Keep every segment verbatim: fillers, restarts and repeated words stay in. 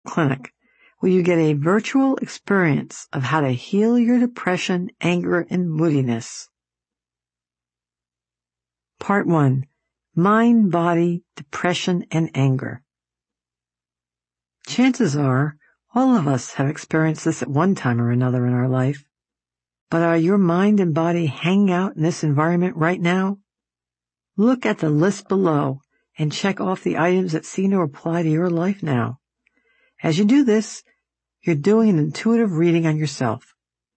Clinic, where you get a virtual experience of how to heal your depression, anger, and moodiness. Part one. Mind, Body, Depression, and Anger. Chances are, all of us have experienced this at one time or another in our life. But are your mind and body hanging out in this environment right now? Look at the list below and check off the items that seem to apply to your life now. As you do this, you're doing an intuitive reading on yourself.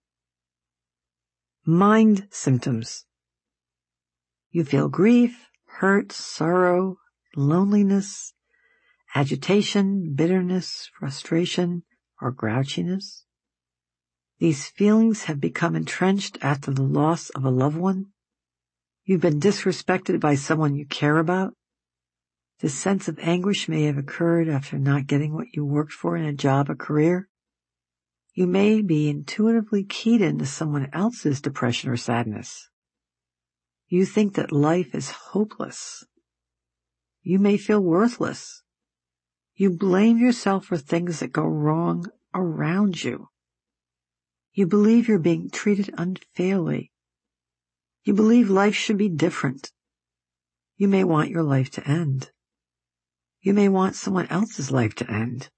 Mind symptoms. You feel grief, hurt, sorrow, loneliness, agitation, bitterness, frustration, or grouchiness. These feelings have become entrenched after the loss of a loved one. You've been disrespected by someone you care about. This sense of anguish may have occurred after not getting what you worked for in a job or career. You may be intuitively keyed into someone else's depression or sadness. You think that life is hopeless. You may feel worthless. You blame yourself for things that go wrong around you. You believe you're being treated unfairly. You believe life should be different. You may want your life to end. You may want someone else's life to end.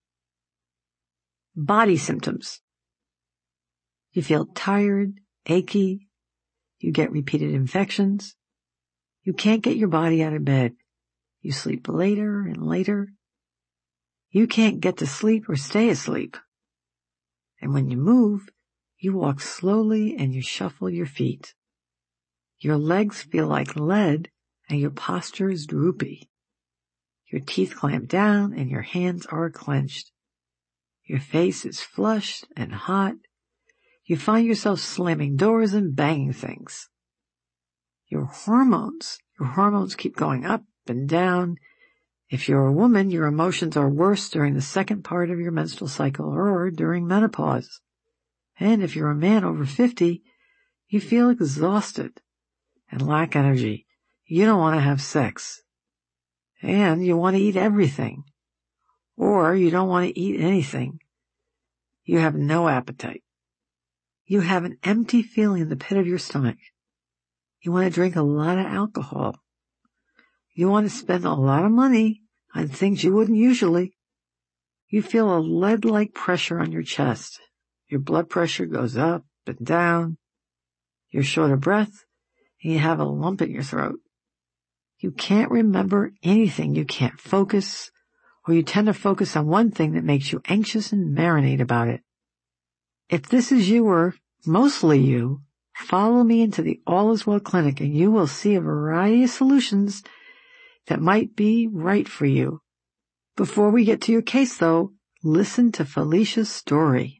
Body symptoms. You feel tired, achy. You get repeated infections. You can't get your body out of bed. You sleep later and later. You can't get to sleep or stay asleep. And when you move, you walk slowly and you shuffle your feet. Your legs feel like lead and your posture is droopy. Your teeth clamp down and your hands are clenched. Your face is flushed and hot. You find yourself slamming doors and banging things. Your hormones, your hormones keep going up and down. If you're a woman, your emotions are worse during the second part of your menstrual cycle or during menopause. And if you're a man over fifty, you feel exhausted and lack energy. You don't want to have sex. And you want to eat everything. Or you don't want to eat anything. You have no appetite. You have an empty feeling in the pit of your stomach. You want to drink a lot of alcohol. You want to spend a lot of money on things you wouldn't usually. You feel a lead-like pressure on your chest. Your blood pressure goes up and down. You're short of breath, and you have a lump in your throat. You can't remember anything. You can't focus, or you tend to focus on one thing that makes you anxious and marinate about it. If this is you, or mostly you, follow me into the All Is Well Clinic, and you will see a variety of solutions that might be right for you. Before we get to your case, though, listen to Felicia's story.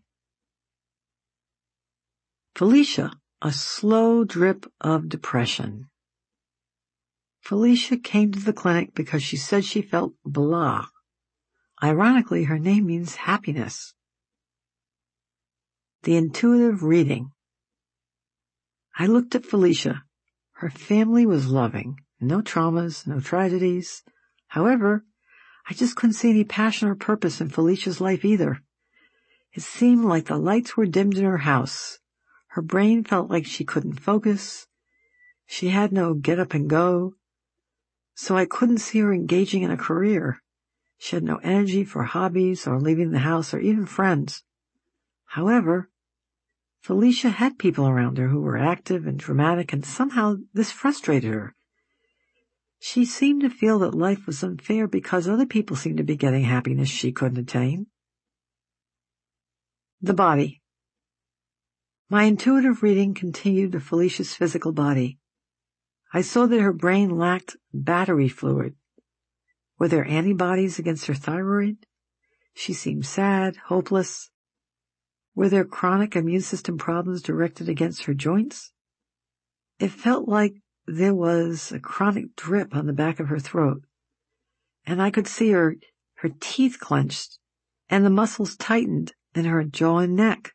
Felicia, a slow drip of depression. Felicia came to the clinic because she said she felt blah. Ironically, her name means happiness. The intuitive reading. I looked at Felicia. Her family was loving. No traumas, no tragedies. However, I just couldn't see any passion or purpose in Felicia's life either. It seemed like the lights were dimmed in her house. Her brain felt like she couldn't focus. She had no get up and go. So I couldn't see her engaging in a career. She had no energy for hobbies or leaving the house or even friends. However, Felicia had people around her who were active and dramatic, and somehow this frustrated her. She seemed to feel that life was unfair because other people seemed to be getting happiness she couldn't attain. The body. My intuitive reading continued to Felicia's physical body. I saw that her brain lacked battery fluid. Were there antibodies against her thyroid? She seemed sad, hopeless. Were there chronic immune system problems directed against her joints? It felt like there was a chronic drip on the back of her throat, and I could see her, her teeth clenched and the muscles tightened in her jaw and neck.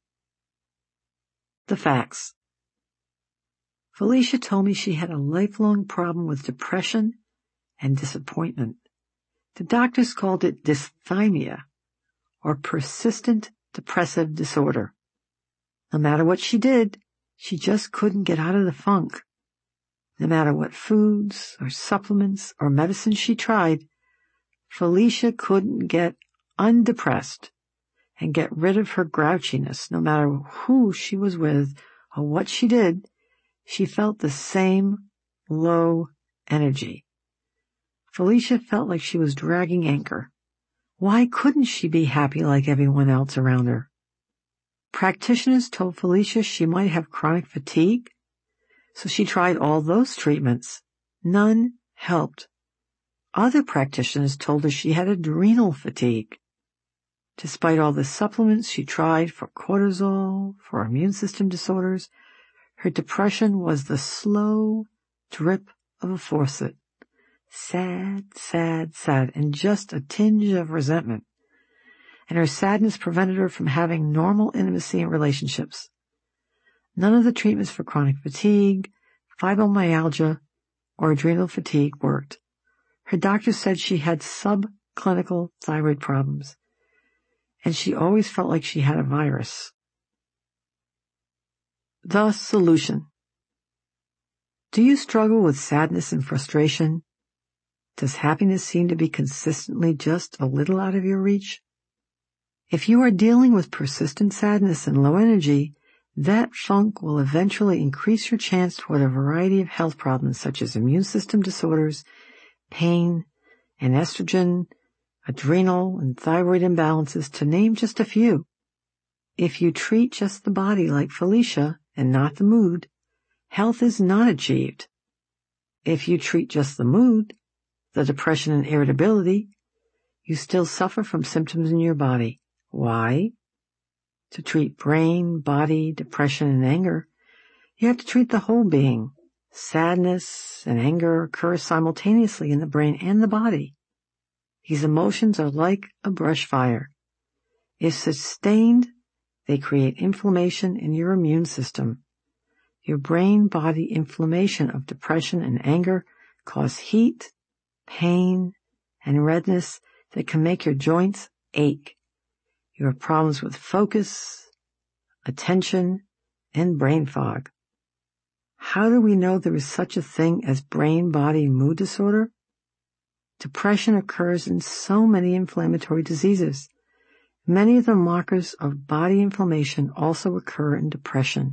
The facts. Felicia told me she had a lifelong problem with depression and disappointment. The doctors called it dysthymia, or persistent depressive disorder. No matter what she did, she just couldn't get out of the funk. No matter what foods or supplements or medicines she tried, Felicia couldn't get undepressed and get rid of her grouchiness. No matter who she was with or what she did, she felt the same low energy. Felicia felt like she was dragging anchor. Why couldn't she be happy like everyone else around her? Practitioners told Felicia she might have chronic fatigue, so she tried all those treatments. None helped. Other practitioners told her she had adrenal fatigue. Despite all the supplements she tried for cortisol, for immune system disorders, her depression was the slow drip of a faucet. Sad, sad, sad, and just a tinge of resentment. And her sadness prevented her from having normal intimacy in relationships. None of the treatments for chronic fatigue, fibromyalgia, or adrenal fatigue worked. Her doctor said she had subclinical thyroid problems, and she always felt like she had a virus. The solution. Do you struggle with sadness and frustration? Does happiness seem to be consistently just a little out of your reach? If you are dealing with persistent sadness and low energy, that funk will eventually increase your chance toward a variety of health problems such as immune system disorders, pain, and estrogen, adrenal, and thyroid imbalances, to name just a few. If you treat just the body like Felicia and not the mood, health is not achieved. If you treat just the mood, the depression and irritability, you still suffer from symptoms in your body. Why? To treat brain, body, depression, and anger, you have to treat the whole being. Sadness and anger occur simultaneously in the brain and the body. These emotions are like a brush fire. If sustained, they create inflammation in your immune system. Your brain-body inflammation of depression and anger cause heat, pain, and redness that can make your joints ache. You have problems with focus, attention, and brain fog. How do we know there is such a thing as brain-body mood disorder? Depression occurs in so many inflammatory diseases. Many of the markers of body inflammation also occur in depression.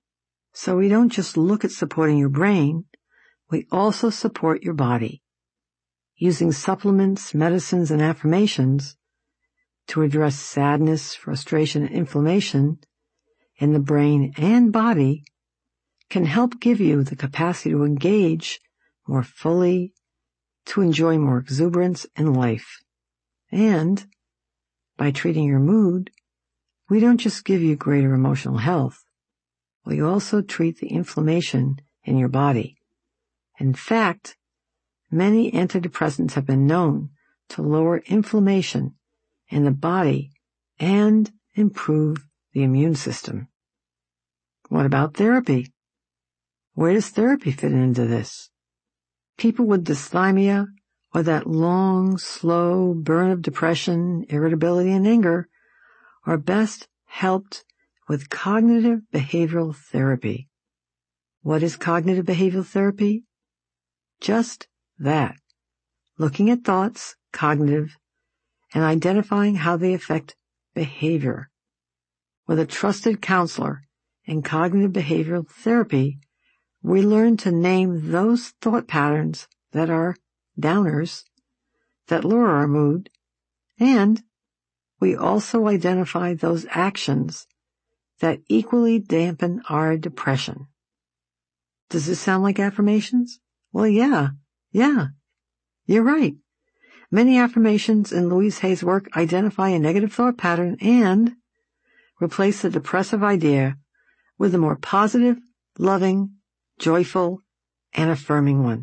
So we don't just look at supporting your brain, we also support your body. Using supplements, medicines, and affirmations to address sadness, frustration, and inflammation in the brain and body can help give you the capacity to engage more fully, to enjoy more exuberance in life. And by treating your mood, we don't just give you greater emotional health, we also treat the inflammation in your body. In fact, many antidepressants have been known to lower inflammation in the body and improve the immune system. What about therapy? Where does therapy fit into this? People with dysthymia or that long, slow burn of depression, irritability, and anger are best helped with cognitive behavioral therapy. What is cognitive behavioral therapy? Just that. Looking at thoughts, cognitive, and identifying how they affect behavior. With a trusted counselor in cognitive behavioral therapy, we learn to name those thought patterns that are downers, that lower our mood, and we also identify those actions that equally dampen our depression. Does this sound like affirmations? Well, yeah, yeah, you're right. Many affirmations in Louise Hay's work identify a negative thought pattern and replace the depressive idea with a more positive, loving, joyful, and affirming one.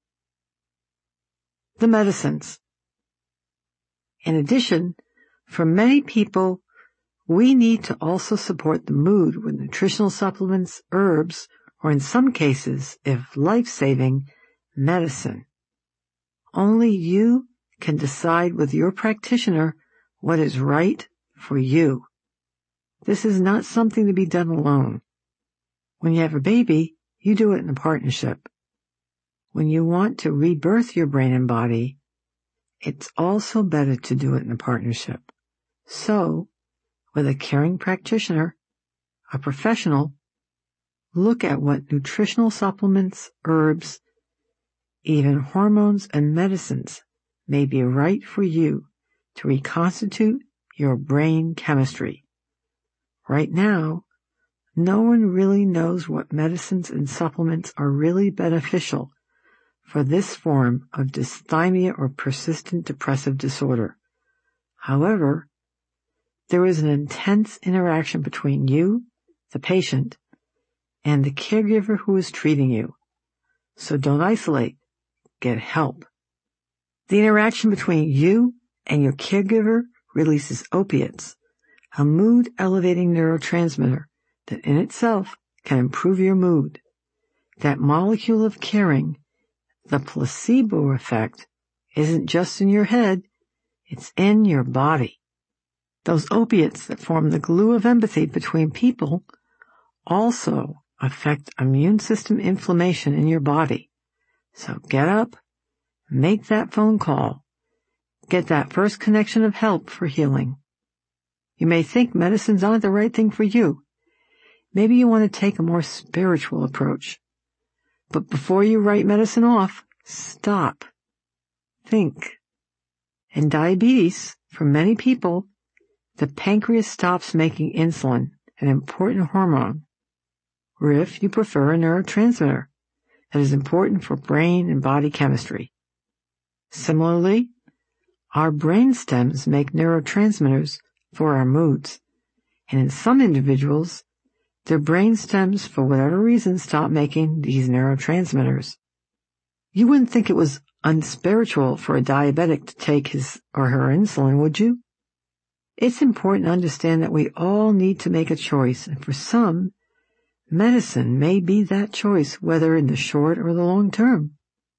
The medicines. In addition, for many people, we need to also support the mood with nutritional supplements, herbs, or in some cases, if life-saving, medicine. Only you can decide with your practitioner what is right for you. This is not something to be done alone. When you have a baby, you do it in a partnership. When you want to rebirth your brain and body, it's also better to do it in a partnership. So, with a caring practitioner, a professional, look at what nutritional supplements, herbs, even hormones and medicines may be right for you to reconstitute your brain chemistry. Right now, no one really knows what medicines and supplements are really beneficial for this form of dysthymia or persistent depressive disorder. However, there is an intense interaction between you, the patient, and the caregiver who is treating you. So don't isolate. Get help. The interaction between you and your caregiver releases opiates, a mood-elevating neurotransmitter that in itself can improve your mood. That molecule of caring, the placebo effect, isn't just in your head, it's in your body. Those opiates that form the glue of empathy between people also affect immune system inflammation in your body. So get up, make that phone call, get that first connection of help for healing. You may think medicines aren't the right thing for you. Maybe you want to take a more spiritual approach. But before you write medicine off, stop. Think. In diabetes, for many people, the pancreas stops making insulin, an important hormone, or if you prefer, a neurotransmitter that is important for brain and body chemistry. Similarly, our brain stems make neurotransmitters for our moods, and in some individuals, their brain stems, for whatever reason, stop making these neurotransmitters. You wouldn't think it was unspiritual for a diabetic to take his or her insulin, would you? It's important to understand that we all need to make a choice, and for some, medicine may be that choice, whether in the short or the long term.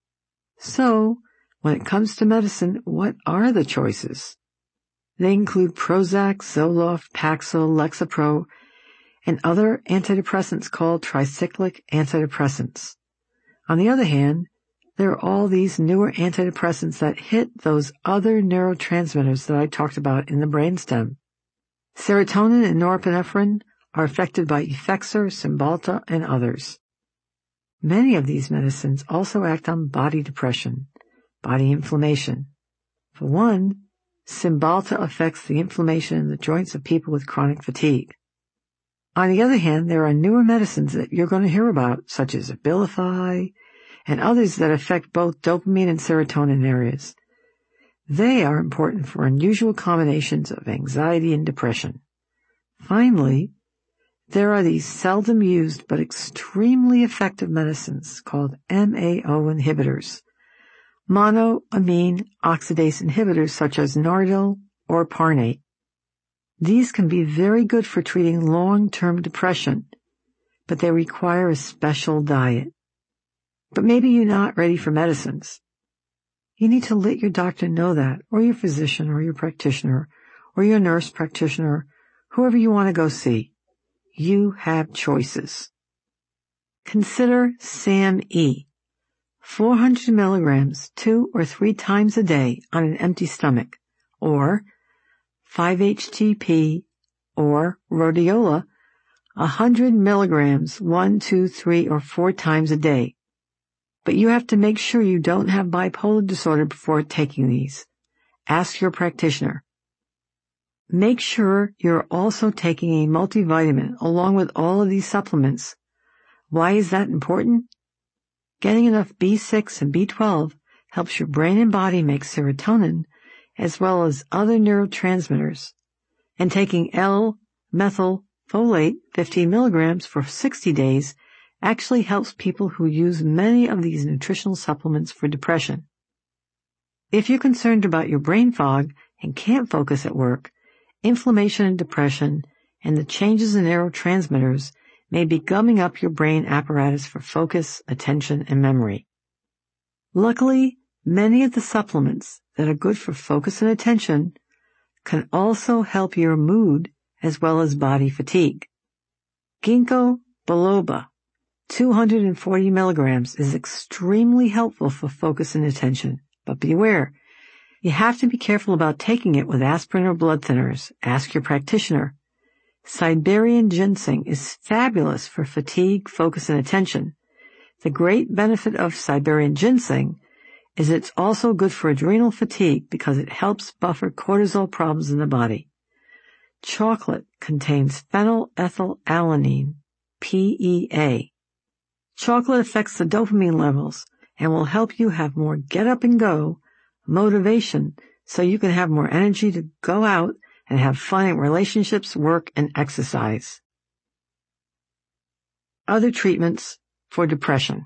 So, when it comes to medicine, what are the choices? They include Prozac, Zoloft, Paxil, Lexapro, and other antidepressants called tricyclic antidepressants. On the other hand, there are all these newer antidepressants that hit those other neurotransmitters that I talked about in the brainstem. Serotonin and norepinephrine are affected by Effexor, Cymbalta, and others. Many of these medicines also act on body depression, body inflammation. For one, Cymbalta affects the inflammation in the joints of people with chronic fatigue. On the other hand, there are newer medicines that you're going to hear about, such as Abilify, and others that affect both dopamine and serotonin areas. They are important for unusual combinations of anxiety and depression. Finally, there are these seldom used but extremely effective medicines called M A O inhibitors, monoamine oxidase inhibitors such as Nardil or Parnate. These can be very good for treating long-term depression, but they require a special diet. But maybe you're not ready for medicines. You need to let your doctor know that, or your physician, or your practitioner, or your nurse practitioner, whoever you want to go see. You have choices. Consider SAM-E, four hundred milligrams two or three times a day on an empty stomach, or five H T P, or rhodiola, one hundred milligrams one, two, three, or four times a day. But you have to make sure you don't have bipolar disorder before taking these. Ask your practitioner. Make sure you're also taking a multivitamin along with all of these supplements. Why is that important? Getting enough B six and B twelve helps your brain and body make serotonin as well as other neurotransmitters. And taking L-methylfolate fifteen milligrams for sixty days actually helps people who use many of these nutritional supplements for depression. If you're concerned about your brain fog and can't focus at work, inflammation and depression and the changes in neurotransmitters may be gumming up your brain apparatus for focus, attention, and memory. Luckily, many of the supplements that are good for focus and attention can also help your mood as well as body fatigue. Ginkgo biloba, two hundred forty milligrams, is extremely helpful for focus and attention. But beware, you have to be careful about taking it with aspirin or blood thinners. Ask your practitioner. Siberian ginseng is fabulous for fatigue, focus, and attention. The great benefit of Siberian ginseng is it's also good for adrenal fatigue because it helps buffer cortisol problems in the body. Chocolate contains phenylethylalanine, P E A. Chocolate affects the dopamine levels and will help you have more get up and go motivation so you can have more energy to go out and have fun in relationships, work, and exercise. Other treatments for depression.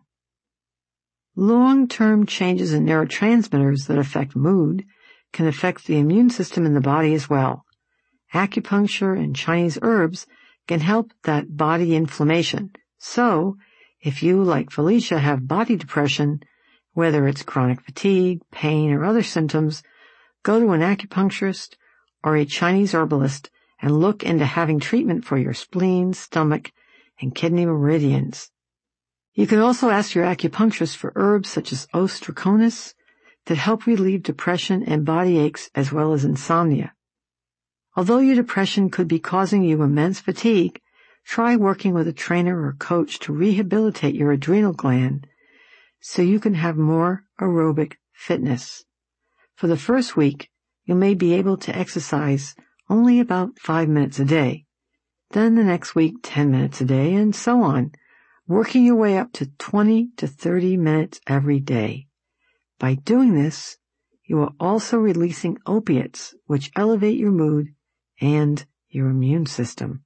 Long-term changes in neurotransmitters that affect mood can affect the immune system in the body as well. Acupuncture and Chinese herbs can help that body inflammation. So, if you, like Felicia, have body depression, whether it's chronic fatigue, pain, or other symptoms, go to an acupuncturist or a Chinese herbalist and look into having treatment for your spleen, stomach, and kidney meridians. You can also ask your acupuncturist for herbs such as Os trichonis that help relieve depression and body aches as well as insomnia. Although your depression could be causing you immense fatigue, try working with a trainer or coach to rehabilitate your adrenal gland so you can have more aerobic fitness. For the first week, you may be able to exercise only about five minutes a day. Then the next week, ten minutes a day, and so on, working your way up to twenty to thirty minutes every day. By doing this, you are also releasing opiates, which elevate your mood and your immune system.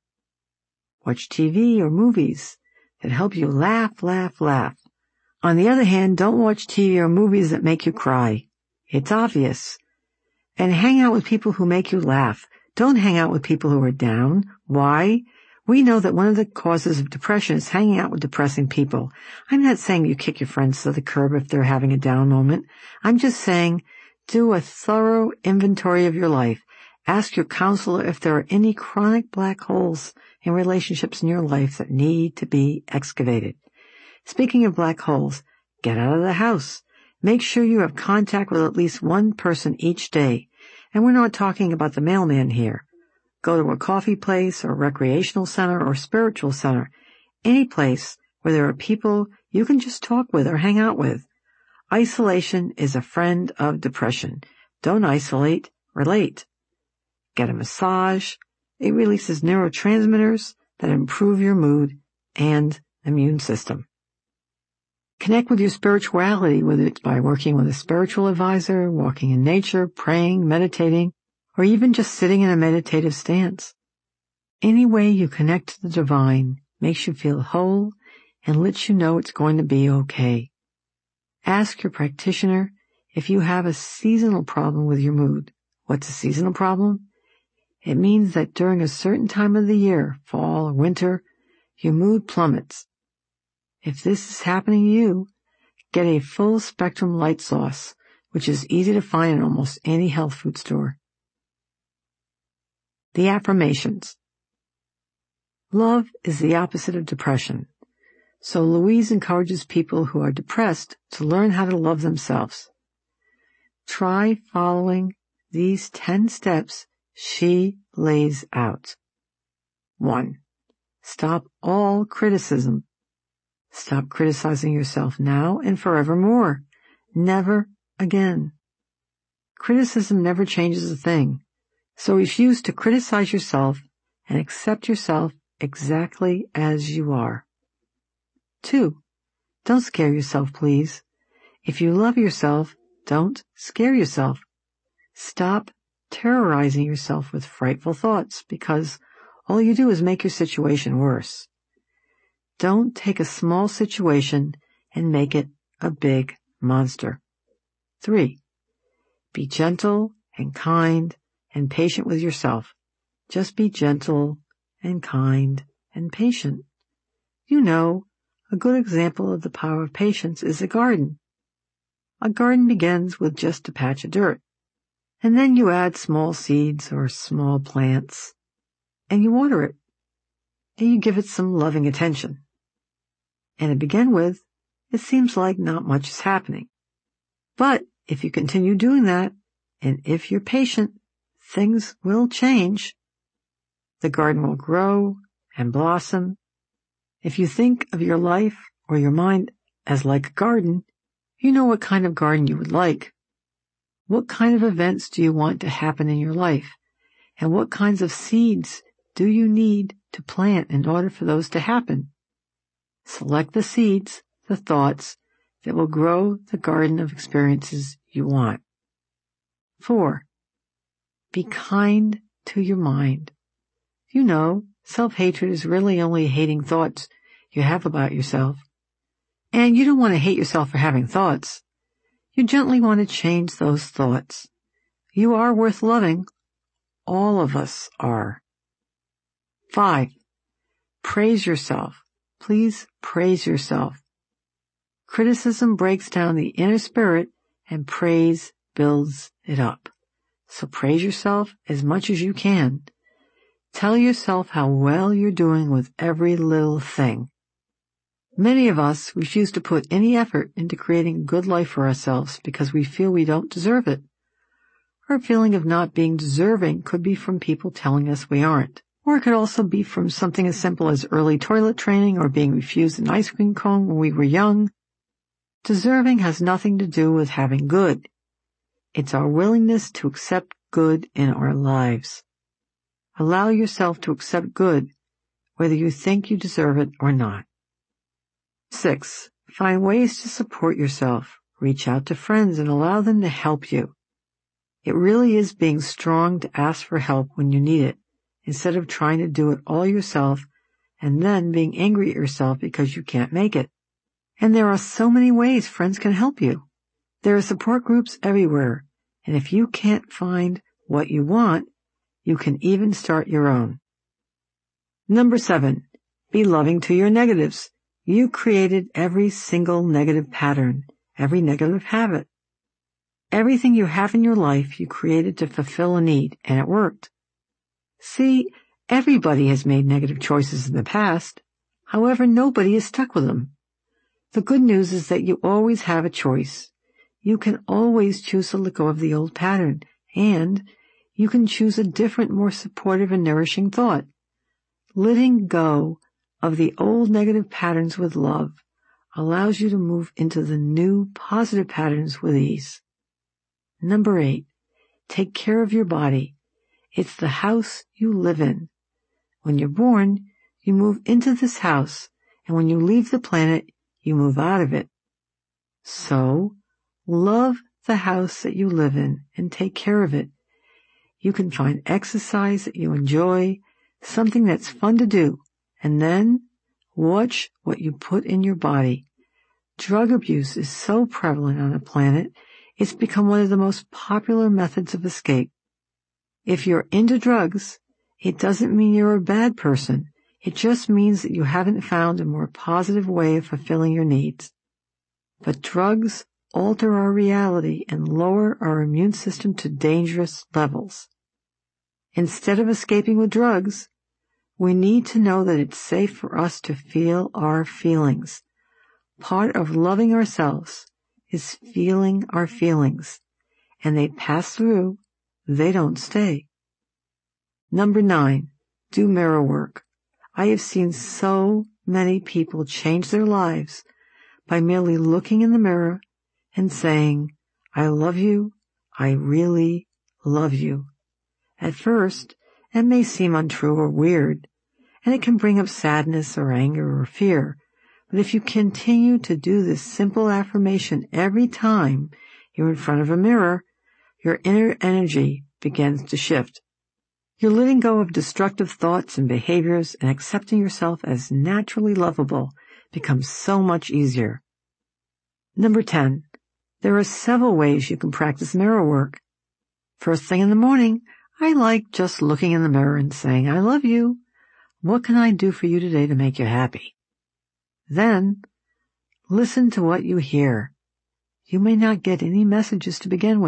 Watch T V or movies that help you laugh, laugh, laugh. On the other hand, don't watch T V or movies that make you cry. It's obvious. And hang out with people who make you laugh. Don't hang out with people who are down. Why? We know that one of the causes of depression is hanging out with depressing people. I'm not saying you kick your friends to the curb if they're having a down moment. I'm just saying do a thorough inventory of your life. Ask your counselor if there are any chronic black holes in relationships in your life that need to be excavated. Speaking of black holes, get out of the house. Make sure you have contact with at least one person each day. And we're not talking about the mailman here. Go to a coffee place or recreational center or spiritual center, any place where there are people you can just talk with or hang out with. Isolation is a friend of depression. Don't isolate, relate. Get a massage. It releases neurotransmitters that improve your mood and immune system. Connect with your spirituality, whether it's by working with a spiritual advisor, walking in nature, praying, meditating, or even just sitting in a meditative stance. Any way you connect to the divine makes you feel whole and lets you know it's going to be okay. Ask your practitioner if you have a seasonal problem with your mood. What's a seasonal problem? It means that during a certain time of the year, fall or winter, your mood plummets. If this is happening to you, get a full spectrum light sauce, which is easy to find in almost any health food store. The affirmations. Love is the opposite of depression. So Louise encourages people who are depressed to learn how to love themselves. Try following these ten steps she lays out. One, stop all criticism. Stop criticizing yourself now and forevermore. Never again. Criticism never changes a thing. So refuse to criticize yourself and accept yourself exactly as you are. Two, don't scare yourself, please. If you love yourself, don't scare yourself. Stop terrorizing yourself with frightful thoughts because all you do is make your situation worse. Don't take a small situation and make it a big monster. Three, be gentle and kind and patient with yourself. Just be gentle and kind and patient. You know, a good example of the power of patience is a garden. A garden begins with just a patch of dirt. And then you add small seeds or small plants, and you water it, and you give it some loving attention. And to begin with, it seems like not much is happening. But if you continue doing that, and if you're patient, things will change. The garden will grow and blossom. If you think of your life or your mind as like a garden, you know what kind of garden you would like. What kind of events do you want to happen in your life? And what kinds of seeds do you need to plant in order for those to happen? Select the seeds, the thoughts, that will grow the garden of experiences you want. Four, be kind to your mind. You know, self-hatred is really only hating thoughts you have about yourself. And you don't want to hate yourself for having thoughts. You gently want to change those thoughts. You are worth loving. All of us are. Five, praise yourself. Please praise yourself. Criticism breaks down the inner spirit and praise builds it up. So praise yourself as much as you can. Tell yourself how well you're doing with every little thing. Many of us refuse to put any effort into creating a good life for ourselves because we feel we don't deserve it. Our feeling of not being deserving could be from people telling us we aren't. Or it could also be from something as simple as early toilet training or being refused an ice cream cone when we were young. Deserving has nothing to do with having good. It's our willingness to accept good in our lives. Allow yourself to accept good, whether you think you deserve it or not. Six, find ways to support yourself. Reach out to friends and allow them to help you. It really is being strong to ask for help when you need it, instead of trying to do it all yourself and then being angry at yourself because you can't make it. And there are so many ways friends can help you. There are support groups everywhere, and if you can't find what you want, you can even start your own. Number seven, be loving to your negatives. You created every single negative pattern, every negative habit. Everything you have in your life you created to fulfill a need, and it worked. See, everybody has made negative choices in the past. However, nobody is stuck with them. The good news is that you always have a choice. You can always choose to let go of the old pattern, and you can choose a different, more supportive and nourishing thought. Letting go of the old negative patterns with love allows you to move into the new positive patterns with ease. Number eight, take care of your body. It's the house you live in. When you're born, you move into this house, and when you leave the planet, you move out of it. So, love the house that you live in and take care of it. You can find exercise that you enjoy, something that's fun to do, and then watch what you put in your body. Drug abuse is so prevalent on the planet, it's become one of the most popular methods of escape. If you're into drugs, it doesn't mean you're a bad person. It just means that you haven't found a more positive way of fulfilling your needs. But drugs alter our reality and lower our immune system to dangerous levels. Instead of escaping with drugs, we need to know that it's safe for us to feel our feelings. Part of loving ourselves is feeling our feelings, and they pass through, they don't stay. Number nine, do mirror work. I have seen so many people change their lives by merely looking in the mirror and saying, I love you, I really love you. At first, it may seem untrue or weird, and it can bring up sadness or anger or fear. But if you continue to do this simple affirmation every time you're in front of a mirror, your inner energy begins to shift. You're letting go of destructive thoughts and behaviors, and accepting yourself as naturally lovable becomes so much easier. Number ten, there are several ways you can practice mirror work. First thing in the morning, I like just looking in the mirror and saying, I love you. What can I do for you today to make you happy? Then, listen to what you hear. You may not get any messages to begin with.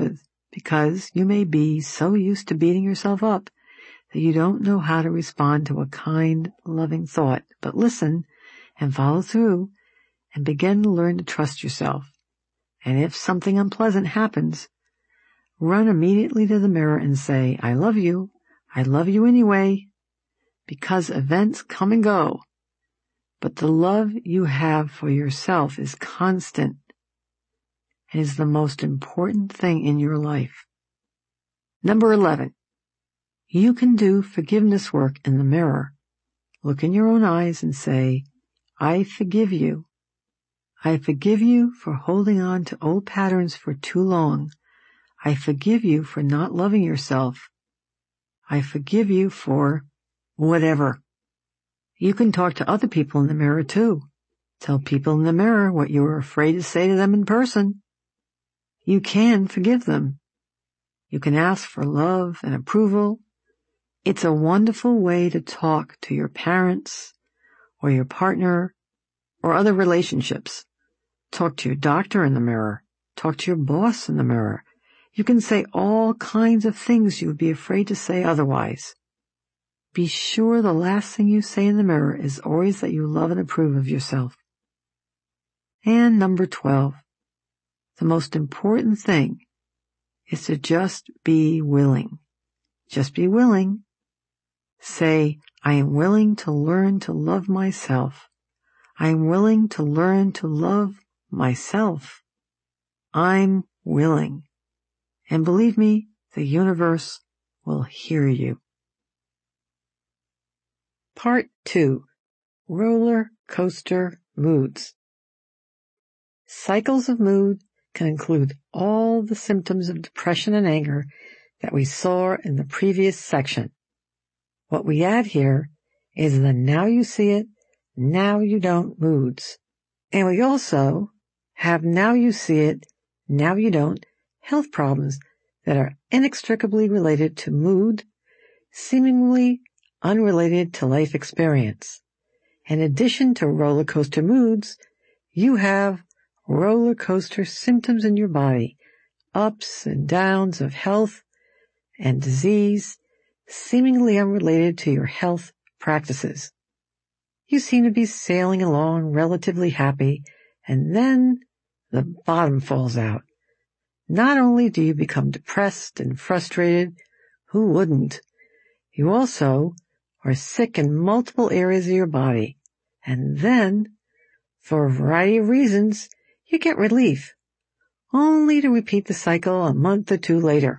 because you may be so used to beating yourself up that you don't know how to respond to a kind, loving thought. But listen and follow through and begin to learn to trust yourself. And if something unpleasant happens, run immediately to the mirror and say, I love you. I love you anyway, because events come and go. But the love you have for yourself is constant and is the most important thing in your life. Number eleven. You can do forgiveness work in the mirror. Look in your own eyes and say, I forgive you. I forgive you for holding on to old patterns for too long. I forgive you for not loving yourself. I forgive you for whatever. You can talk to other people in the mirror too. Tell people in the mirror what you were afraid to say to them in person. You can forgive them. You can ask for love and approval. It's a wonderful way to talk to your parents or your partner or other relationships. Talk to your doctor in the mirror. Talk to your boss in the mirror. You can say all kinds of things you would be afraid to say otherwise. Be sure the last thing you say in the mirror is always that you love and approve of yourself. And number twelve. The most important thing is to just be willing. Just be willing. Say, I am willing to learn to love myself. I am willing to learn to love myself. I'm willing. And believe me, the universe will hear you. Part two. Roller coaster moods. Cycles of mood can include all the symptoms of depression and anger that we saw in the previous section. What we add here is the now you see it, now you don't moods. And we also have now you see it, now you don't health problems that are inextricably related to mood, seemingly unrelated to life experience. In addition to roller coaster moods, you have roller coaster symptoms in your body, ups and downs of health and disease, seemingly unrelated to your health practices. You seem to be sailing along relatively happy, and then the bottom falls out. Not only do you become depressed and frustrated, who wouldn't? You also are sick in multiple areas of your body, and then, for a variety of reasons, you get relief, only to repeat the cycle a month or two later.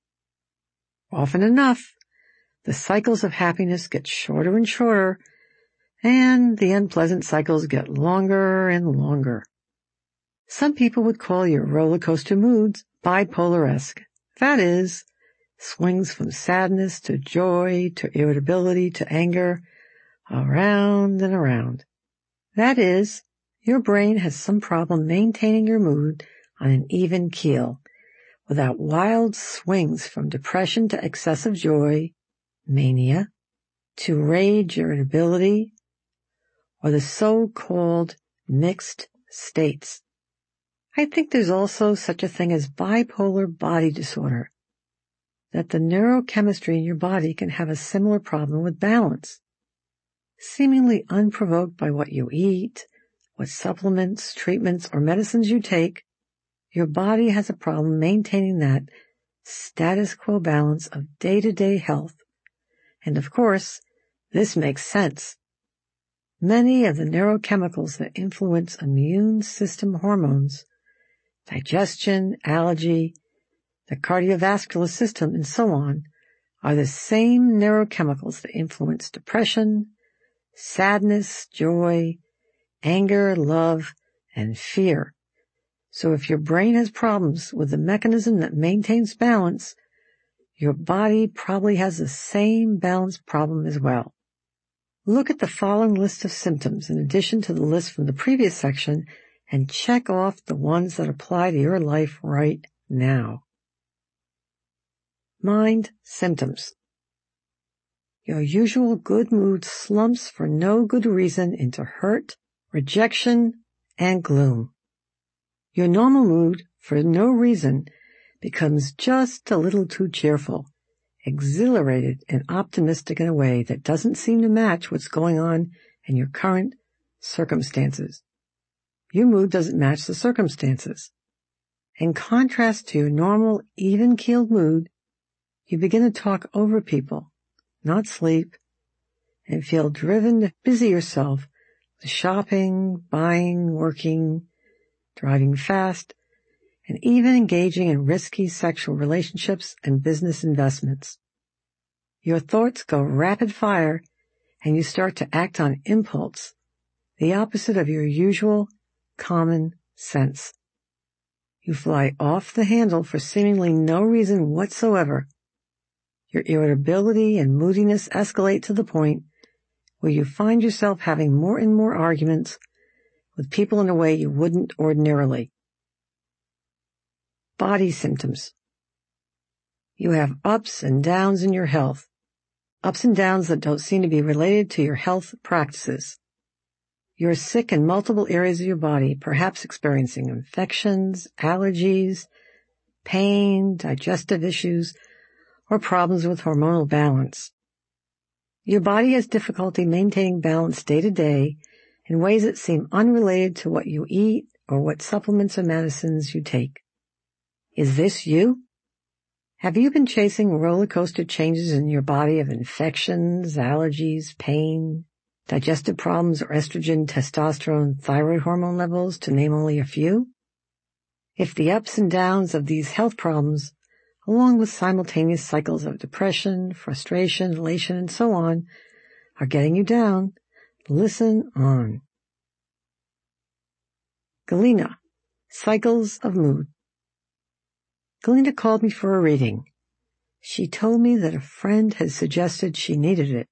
Often enough, the cycles of happiness get shorter and shorter, and the unpleasant cycles get longer and longer. Some people would call your roller coaster moods bipolar-esque. That is, swings from sadness to joy to irritability to anger, around and around. That is, your brain has some problem maintaining your mood on an even keel, without wild swings from depression to excessive joy, mania, to rage, irritability, or the so-called mixed states. I think there's also such a thing as bipolar body disorder, that the neurochemistry in your body can have a similar problem with balance. Seemingly unprovoked by what you eat, what supplements, treatments, or medicines you take, your body has a problem maintaining that status quo balance of day-to-day health. And of course, this makes sense. Many of the neurochemicals that influence immune system hormones, digestion, allergy, the cardiovascular system, and so on, are the same neurochemicals that influence depression, sadness, joy, anger, love, and fear. So if your brain has problems with the mechanism that maintains balance, your body probably has the same balance problem as well. Look at the following list of symptoms in addition to the list from the previous section and check off the ones that apply to your life right now. Mind symptoms. Your usual good mood slumps for no good reason into hurt, rejection, and gloom. Your normal mood, for no reason, becomes just a little too cheerful, exhilarated and optimistic in a way that doesn't seem to match what's going on in your current circumstances. Your mood doesn't match the circumstances. In contrast to your normal, even-keeled mood, you begin to talk over people, not sleep, and feel driven to busy yourself with shopping, buying, working, driving fast, and even engaging in risky sexual relationships and business investments. Your thoughts go rapid fire, and you start to act on impulse, the opposite of your usual common sense. You fly off the handle for seemingly no reason whatsoever. Your irritability and moodiness escalate to the point where you find yourself having more and more arguments with people in a way you wouldn't ordinarily. Body symptoms. You have ups and downs in your health, ups and downs that don't seem to be related to your health practices. You're sick in multiple areas of your body, perhaps experiencing infections, allergies, pain, digestive issues, or problems with hormonal balance. Your body has difficulty maintaining balance day to day in ways that seem unrelated to what you eat or what supplements or medicines you take. Is this you? Have you been chasing roller coaster changes in your body of infections, allergies, pain, digestive problems, or estrogen, testosterone, thyroid hormone levels, to name only a few? If the ups and downs of these health problems, along with simultaneous cycles of depression, frustration, elation, and so on, are getting you down, listen on. Galena, Cycles of Mood. Galena called me for a reading. She told me that a friend had suggested she needed it.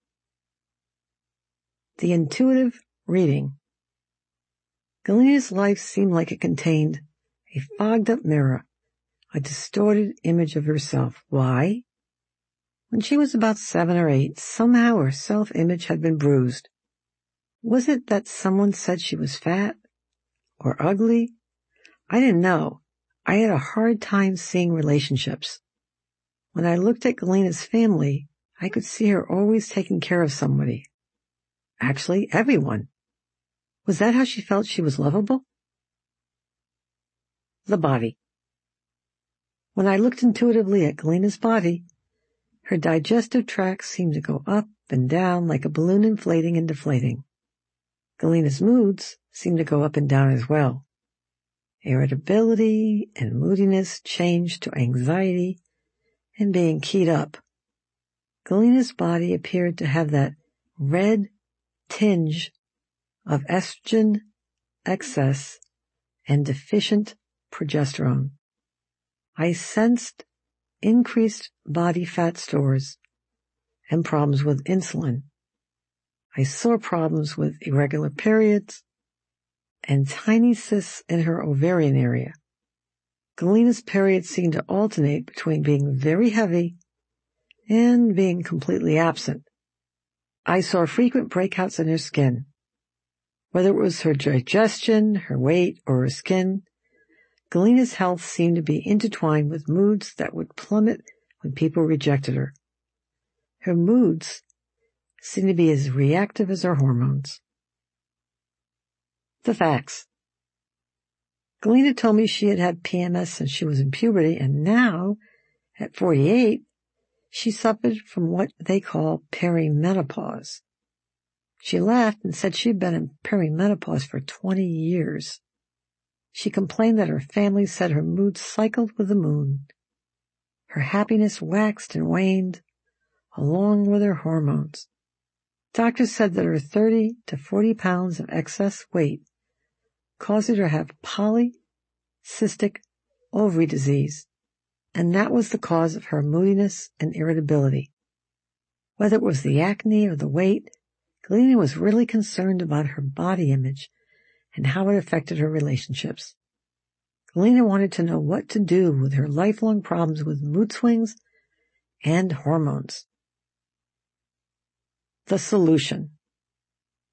The intuitive reading. Galena's life seemed like it contained a fogged-up mirror, a distorted image of herself. Why? When she was about seven or eight, somehow her self-image had been bruised. Was it that someone said she was fat or ugly? I didn't know. I had a hard time seeing relationships. When I looked at Galena's family, I could see her always taking care of somebody. Actually, everyone. Was that how she felt she was lovable? The body. When I looked intuitively at Galena's body, her digestive tract seemed to go up and down like a balloon inflating and deflating. Galena's moods seemed to go up and down as well. Irritability and moodiness changed to anxiety and being keyed up. Galena's body appeared to have that red tinge of estrogen excess and deficient progesterone. I sensed increased body fat stores and problems with insulin. I saw problems with irregular periods and tiny cysts in her ovarian area. Galena's periods seemed to alternate between being very heavy and being completely absent. I saw frequent breakouts in her skin. Whether it was her digestion, her weight, or her skin, Galena's health seemed to be intertwined with moods that would plummet when people rejected her. Her moods seemed to be as reactive as her hormones. The facts. Galena told me she had had P M S since she was in puberty, and now, at forty-eight, she suffered from what they call perimenopause. She laughed and said she'd been in perimenopause for twenty years. She complained that her family said her mood cycled with the moon. Her happiness waxed and waned, along with her hormones. Doctors said that her thirty to forty pounds of excess weight caused her to have polycystic ovary disease, and that was the cause of her moodiness and irritability. Whether it was the acne or the weight, Galena was really concerned about her body image and how it affected her relationships. Galena wanted to know what to do with her lifelong problems with mood swings and hormones. The solution.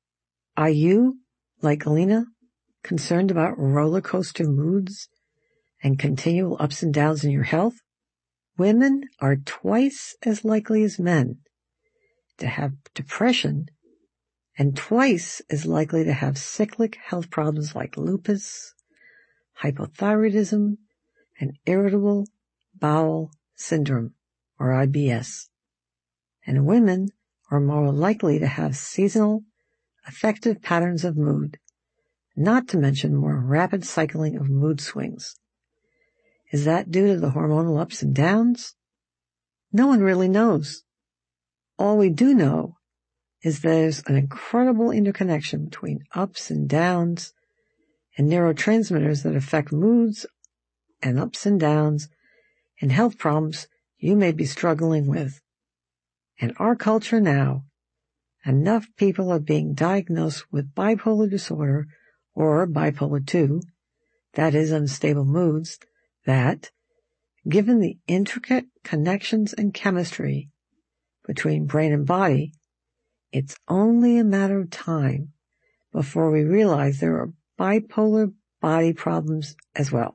Are you, like Galena, concerned about roller coaster moods and continual ups and downs in your health, women are twice as likely as men to have depression and twice as likely to have cyclic health problems like lupus, hypothyroidism, and irritable bowel syndrome, or I B S. And women are more likely to have seasonal, affective patterns of mood, not to mention more rapid cycling of mood swings. Is that due to the hormonal ups and downs? No one really knows. All we do know is there's an incredible interconnection between ups and downs and neurotransmitters that affect moods and ups and downs and health problems you may be struggling with. In our culture now, enough people are being diagnosed with bipolar disorder or bipolar two, that is unstable moods, that, given the intricate connections and chemistry between brain and body, it's only a matter of time before we realize there are bipolar body problems as well.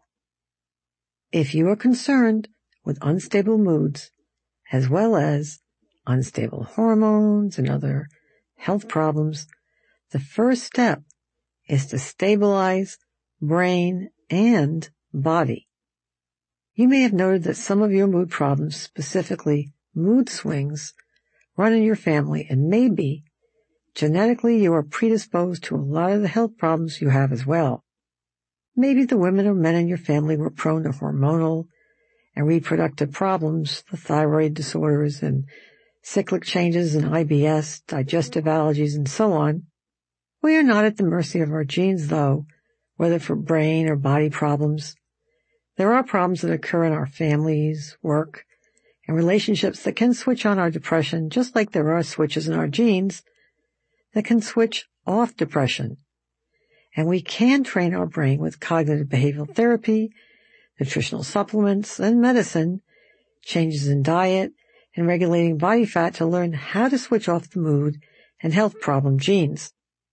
If you are concerned with unstable moods, as well as unstable hormones and other health problems, the first step is to stabilize brain and body. You may have noted that some of your mood problems, specifically mood swings, run in your family, and maybe genetically you are predisposed to a lot of the health problems you have as well. Maybe the women or men in your family were prone to hormonal and reproductive problems, the thyroid disorders and cyclic changes in I B S, digestive allergies, and so on. We are not at the mercy of our genes, though, whether for brain or body problems. There are problems that occur in our families, work, and relationships that can switch on our depression, just like there are switches in our genes that can switch off depression. And we can train our brain with cognitive behavioral therapy, nutritional supplements, and medicine, changes in diet, and regulating body fat to learn how to switch off the mood and health problem genes.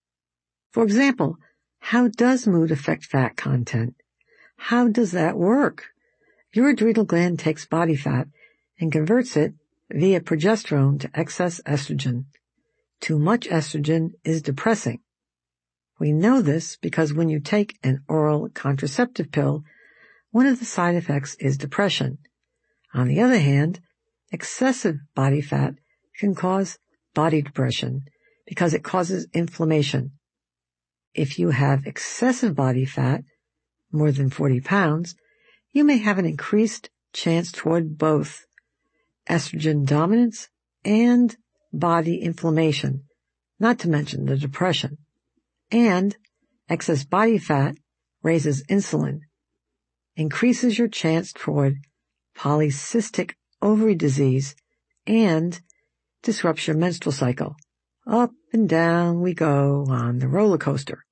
For example, how does mood affect fat content? How does that work? Your adrenal gland takes body fat and converts it via progesterone to excess estrogen. Too much estrogen is depressing. We know this because when you take an oral contraceptive pill, one of the side effects is depression. On the other hand, excessive body fat can cause body depression because it causes inflammation. If you have excessive body fat, more than forty pounds, you may have an increased chance toward both estrogen dominance and body inflammation, not to mention the depression. And excess body fat raises insulin, increases your chance toward polycystic ovary disease, and disrupts your menstrual cycle. Up and down we go on the roller coaster.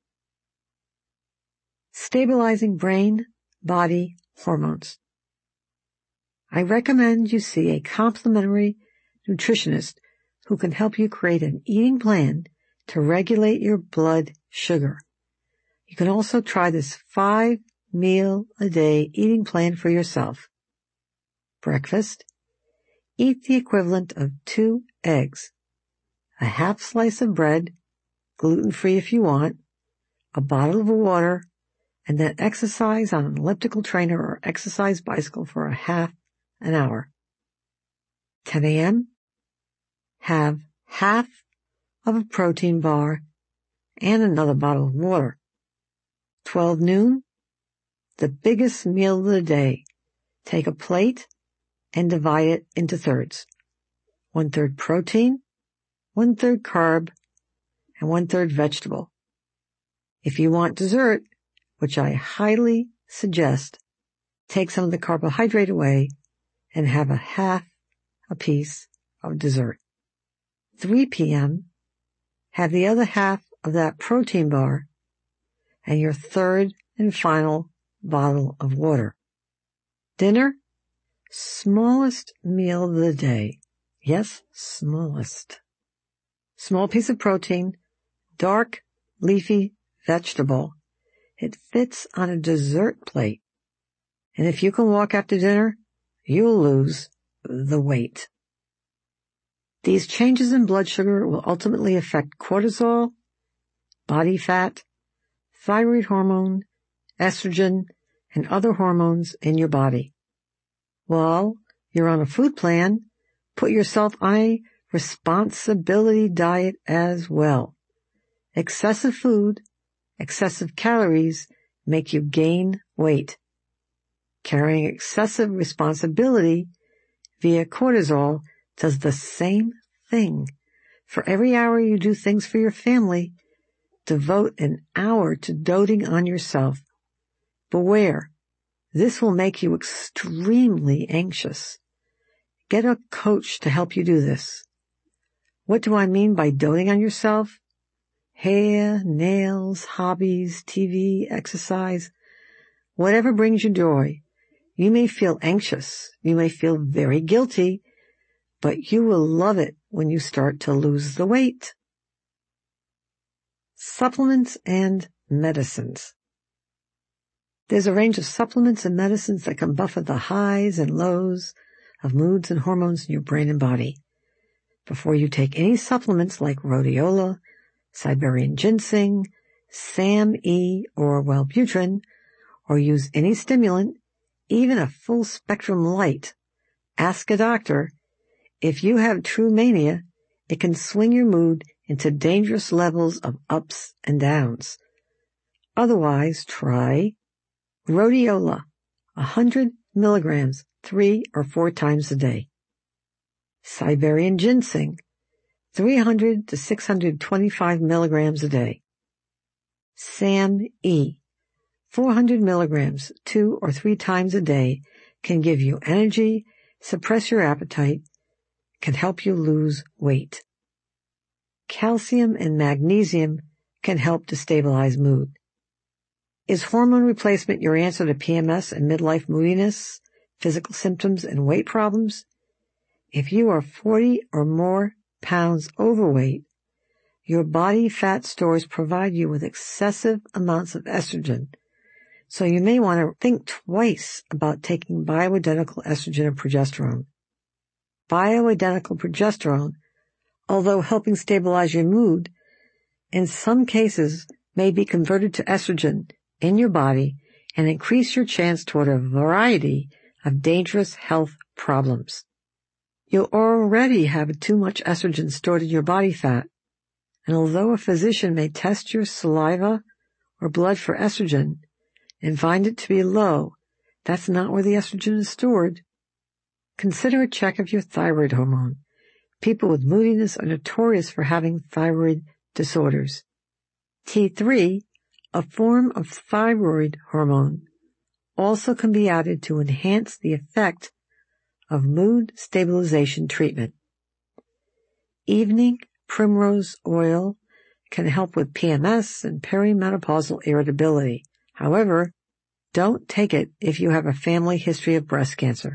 Stabilizing brain, body, hormones. I recommend you see a complimentary nutritionist who can help you create an eating plan to regulate your blood sugar. You can also try this five meal a day eating plan for yourself. Breakfast. Eat the equivalent of two eggs, a half slice of bread, gluten-free if you want, a bottle of water, and then exercise on an elliptical trainer or exercise bicycle for a half an hour. ten a.m. Have half of a protein bar and another bottle of water. twelve noon. The biggest meal of the day. Take a plate and divide it into thirds. One third protein, one third carb, and one third vegetable. If you want dessert, which I highly suggest, take some of the carbohydrate away and have a half a piece of dessert. three p.m. Have the other half of that protein bar and your third and final bottle of water. Dinner, smallest meal of the day. Yes, smallest. Small piece of protein, dark, leafy vegetable. It fits on a dessert plate. And if you can walk after dinner, you'll lose the weight. These changes in blood sugar will ultimately affect cortisol, body fat, thyroid hormone, estrogen, and other hormones in your body. While you're on a food plan, put yourself on a responsibility diet as well. Excessive food, excessive calories make you gain weight. Carrying excessive responsibility via cortisol does the same thing. For every hour you do things for your family, devote an hour to doting on yourself. Beware, this will make you extremely anxious. Get a coach to help you do this. What do I mean by doting on yourself? Hair, nails, hobbies, T V, exercise, whatever brings you joy. You may feel anxious, you may feel very guilty, but you will love it when you start to lose the weight. Supplements and medicines. There's a range of supplements and medicines that can buffer the highs and lows of moods and hormones in your brain and body. Before you take any supplements like rhodiola, Siberian ginseng, SAM-E, or Wellbutrin, or use any stimulant, even a full-spectrum light, ask a doctor. If you have true mania, it can swing your mood into dangerous levels of ups and downs. Otherwise, try rhodiola, one hundred milligrams, three or four times a day. Siberian ginseng, three hundred to six hundred twenty-five milligrams a day. SAM-E, four hundred milligrams, two or three times a day, can give you energy, suppress your appetite, can help you lose weight. Calcium and magnesium can help to stabilize mood. Is hormone replacement your answer to P M S and midlife moodiness, physical symptoms, and weight problems? If you are forty or more pounds overweight, your body fat stores provide you with excessive amounts of estrogen, so you may want to think twice about taking bioidentical estrogen and progesterone. Bioidentical progesterone, although helping stabilize your mood, in some cases may be converted to estrogen in your body and increase your chance toward a variety of dangerous health problems. You already have too much estrogen stored in your body fat, and although a physician may test your saliva or blood for estrogen and find it to be low, that's not where the estrogen is stored. Consider a check of your thyroid hormone. People with moodiness are notorious for having thyroid disorders. T three, a form of thyroid hormone, also can be added to enhance the effect of mood stabilization treatment. Evening primrose oil can help with P M S and perimenopausal irritability. However, don't take it if you have a family history of breast cancer.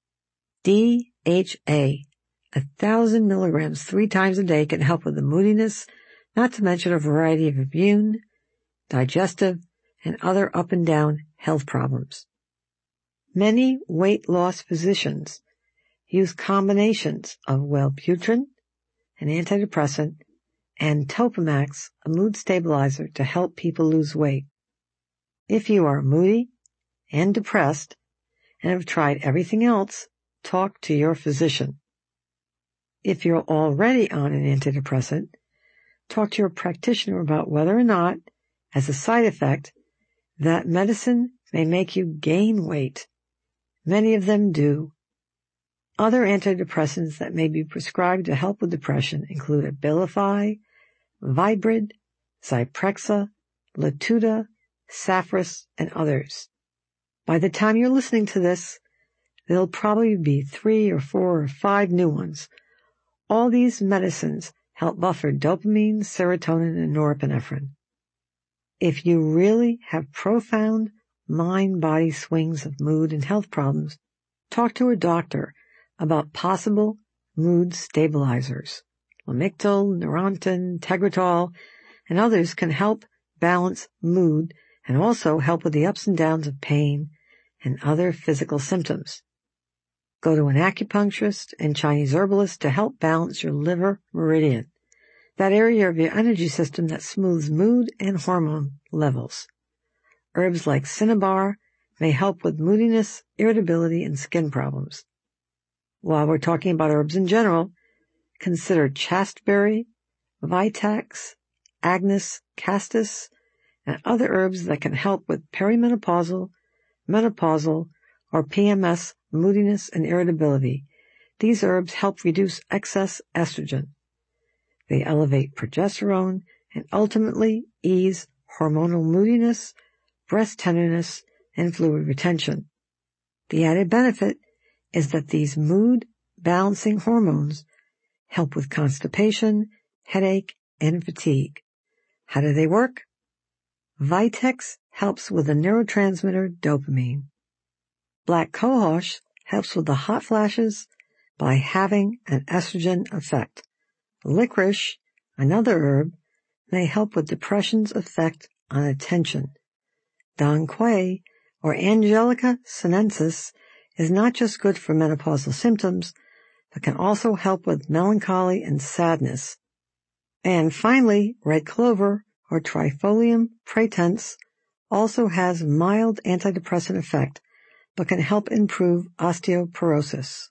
D H A, a thousand milligrams three times a day, can help with the moodiness, not to mention a variety of immune, digestive, and other up and down health problems. Many weight loss physicians use combinations of Wellbutrin, an antidepressant, and Topamax, a mood stabilizer, to help people lose weight. If you are moody and depressed and have tried everything else, talk to your physician. If you're already on an antidepressant, talk to your practitioner about whether or not, as a side effect, that medicine may make you gain weight. Many of them do. Other antidepressants that may be prescribed to help with depression include Abilify, Viibryd, Zyprexa, Latuda, Saffris, and others. By the time you're listening to this, there'll probably be three or four or five new ones. All these medicines help buffer dopamine, serotonin, and norepinephrine. If you really have profound mind-body swings of mood and health problems, talk to a doctor about possible mood stabilizers. Lamictal, Neurontin, Tegretol, and others can help balance mood and also help with the ups and downs of pain and other physical symptoms. Go to an acupuncturist and Chinese herbalist to help balance your liver meridian, that area of your energy system that smooths mood and hormone levels. Herbs like cinnabar may help with moodiness, irritability, and skin problems. While we're talking about herbs in general, consider chasteberry, vitex, agnus castus, and other herbs that can help with perimenopausal, menopausal, or P M S moodiness and irritability. These herbs help reduce excess estrogen. They elevate progesterone and ultimately ease hormonal moodiness, breast tenderness, and fluid retention. The added benefit is that these mood-balancing hormones help with constipation, headache, and fatigue. How do they work? Vitex helps with the neurotransmitter dopamine. Black cohosh helps with the hot flashes by having an estrogen effect. Licorice, another herb, may help with depression's effect on attention. Dong Quai, or Angelica sinensis, is not just good for menopausal symptoms, but can also help with melancholy and sadness. And finally, red clover, or Trifolium pratense, also has mild antidepressant effect, but can help improve osteoporosis.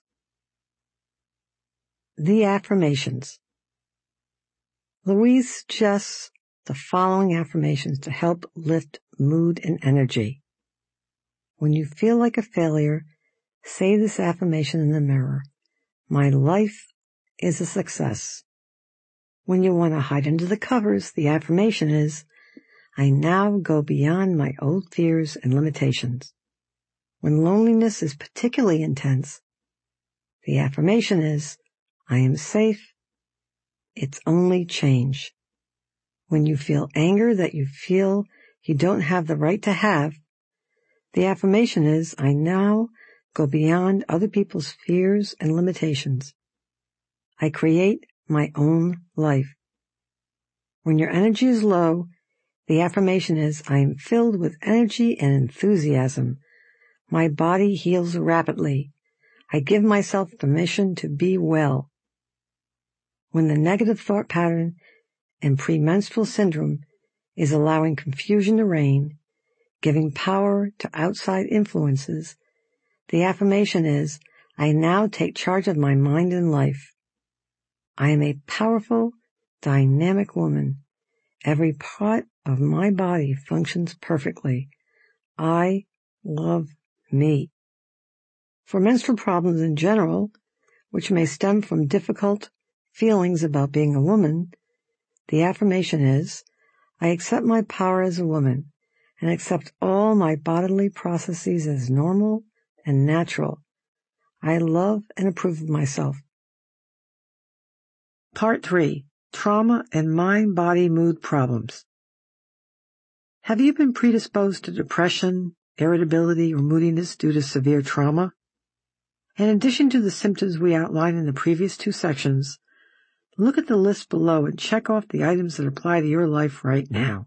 The affirmations. Louise suggests the following affirmations to help lift mood and energy. When you feel like a failure, say this affirmation in the mirror. My life is a success. When you want to hide under the covers, the affirmation is, I now go beyond my old fears and limitations. When loneliness is particularly intense, the affirmation is, I am safe. It's only change. When you feel anger that you feel you don't have the right to have, the affirmation is, I now go beyond other people's fears and limitations. I create my own life. When your energy is low, the affirmation is, I am filled with energy and enthusiasm. My body heals rapidly. I give myself permission to be well. When the negative thought pattern and premenstrual syndrome is allowing confusion to reign, giving power to outside influences, the affirmation is, I now take charge of my mind and life. I am a powerful, dynamic woman. Every part of my body functions perfectly. I love me. For menstrual problems in general, which may stem from difficult feelings about being a woman, the affirmation is, I accept my power as a woman and accept all my bodily processes as normal and natural. I love and approve of myself. Part three. Trauma and mind-body mood problems. Have you been predisposed to depression, irritability, or moodiness due to severe trauma? In addition to the symptoms we outlined in the previous two sections, look at the list below and check off the items that apply to your life right now.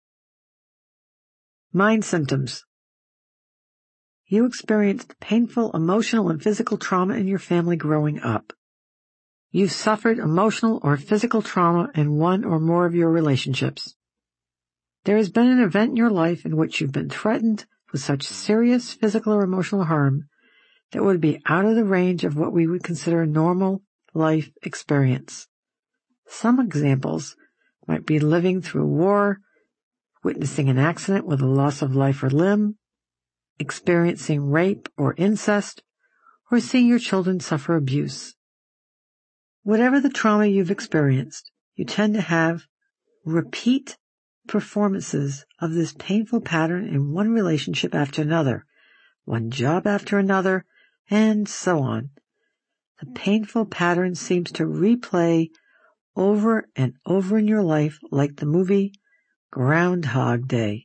Mind symptoms. You experienced painful emotional and physical trauma in your family growing up. You've suffered emotional or physical trauma in one or more of your relationships. There has been an event in your life in which you've been threatened with such serious physical or emotional harm that would be out of the range of what we would consider a normal life experience. Some examples might be living through war, witnessing an accident with a loss of life or limb, experiencing rape or incest, or seeing your children suffer abuse. Whatever the trauma you've experienced, you tend to have repeat performances of this painful pattern in one relationship after another, one job after another, and so on. The painful pattern seems to replay over and over in your life like the movie Groundhog Day.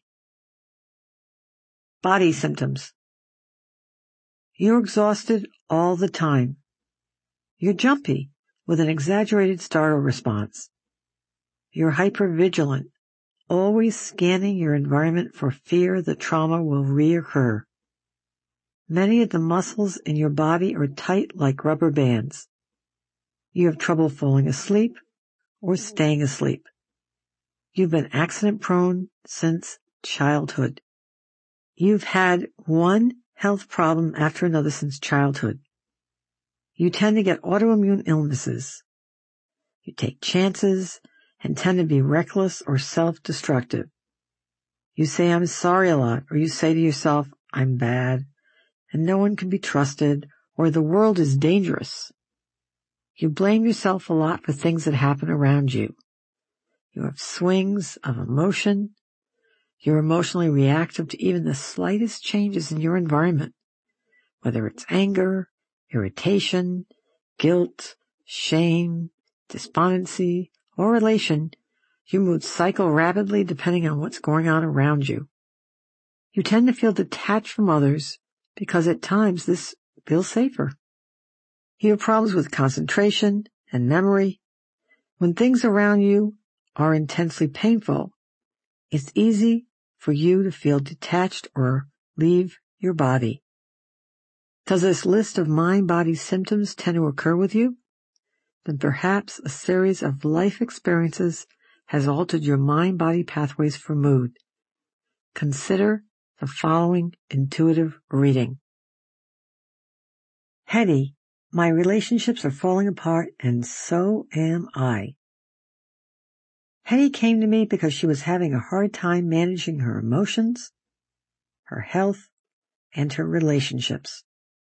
Body symptoms. You're exhausted all the time. You're jumpy, with an exaggerated startle response. You're hypervigilant, always scanning your environment for fear the trauma will reoccur. Many of the muscles in your body are tight like rubber bands. You have trouble falling asleep or staying asleep. You've been accident-prone since childhood. You've had one health problem after another since childhood. You tend to get autoimmune illnesses. You take chances and tend to be reckless or self-destructive. You say, I'm sorry a lot, or you say to yourself, I'm bad, and no one can be trusted, or the world is dangerous. You blame yourself a lot for things that happen around you. You have swings of emotion. You're emotionally reactive to even the slightest changes in your environment, whether it's anger, irritation, guilt, shame, despondency, or elation. Your moods cycle rapidly depending on what's going on around you. You tend to feel detached from others because at times this feels safer. You have problems with concentration and memory. When things around you are intensely painful, it's easy for you to feel detached or leave your body. Does this list of mind-body symptoms tend to occur with you? Then perhaps a series of life experiences has altered your mind-body pathways for mood. Consider the following intuitive reading. Hetty, my relationships are falling apart, and so am I. Hetty came to me because she was having a hard time managing her emotions, her health, and her relationships.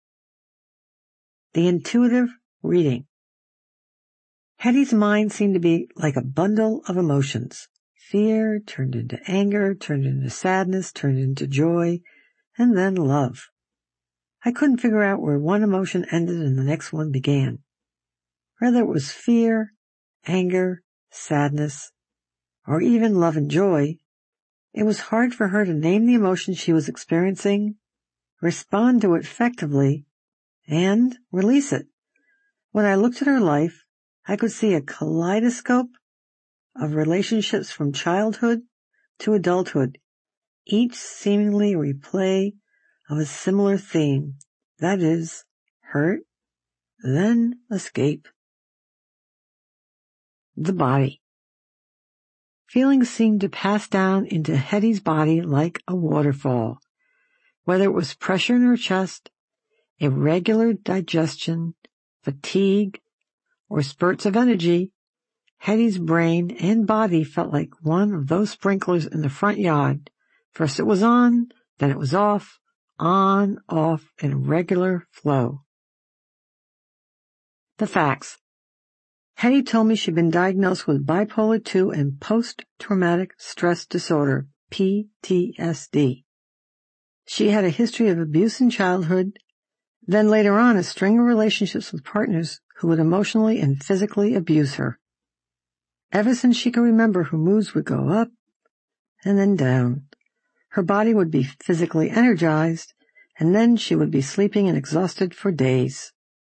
The intuitive reading. Hetty's mind seemed to be like a bundle of emotions. Fear turned into anger, turned into sadness, turned into joy, and then love. I couldn't figure out where one emotion ended and the next one began. Whether it was fear, anger, sadness, or even love and joy, it was hard for her to name the emotion she was experiencing, respond to it effectively, and release it. When I looked at her life, I could see a kaleidoscope of relationships from childhood to adulthood, each seemingly a replay of a similar theme, that is, hurt, then escape. The body. Feelings seemed to pass down into Hetty's body like a waterfall. Whether it was pressure in her chest, irregular digestion, fatigue, or spurts of energy, Hetty's brain and body felt like one of those sprinklers in the front yard. First it was on, then it was off, on, off, in regular flow. The facts. Hetty told me she'd been diagnosed with bipolar two and post-traumatic stress disorder, P T S D. She had a history of abuse in childhood, then later on a string of relationships with partners who would emotionally and physically abuse her. Ever since she could remember, her moods would go up and then down. Her body would be physically energized, and then she would be sleeping and exhausted for days.